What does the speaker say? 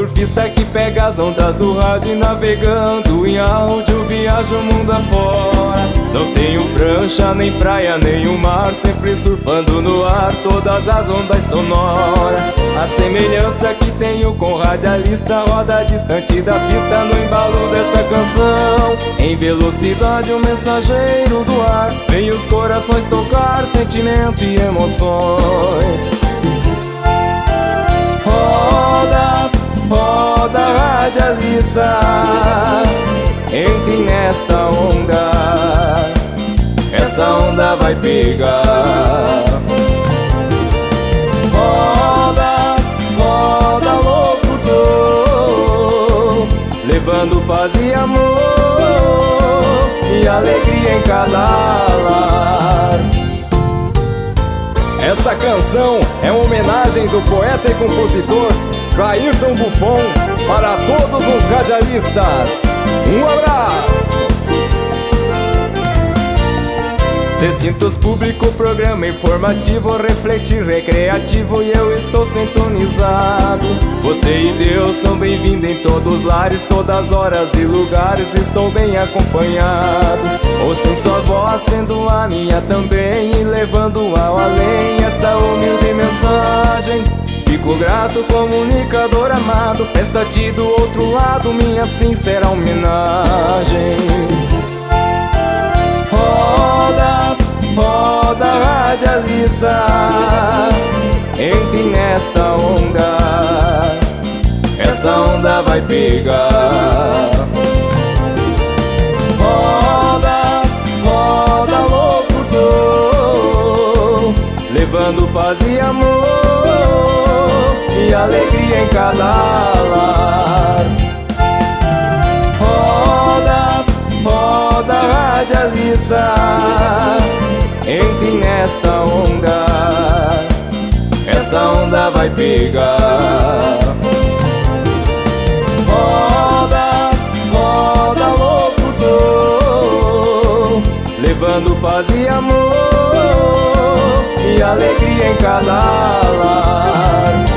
surfista que pega as ondas do rádio e navegando em áudio viaja o mundo afora. Não tenho prancha, nem praia, nem o mar, sempre surfando no ar todas as ondas sonoras. A semelhança que tenho com o radialista roda distante da pista no embalo desta canção. Em velocidade o mensageiro do ar vem os corações tocar sentimento e emoções. Roda, roda radialista, entre nesta onda, essa onda vai pegar. Roda, roda locutor, levando paz e amor e alegria em cada lar. Esta canção é uma homenagem do poeta e compositor Clairton Buffon para todos os radialistas. Um abraço! Distintos Público, programa informativo, refletir, recreativo e eu estou sintonizado. Você e Deus são bem-vindos em todos os lares, todas horas e lugares, estou bem acompanhado. Ouço sua voz sendo a minha também e levando ao além esta humilde mensagem. Fico grato, comunicador amado, presta-te do outro lado minha sincera homenagem. Roda, roda radialista, entre nesta onda, essa onda vai pegar. Roda, roda locutor, levando paz e amor e alegria em cada lar. Roda, roda radialista, entre nesta onda, essa onda vai pegar. Roda, roda locutor, levando paz e amor e alegria em cada lar.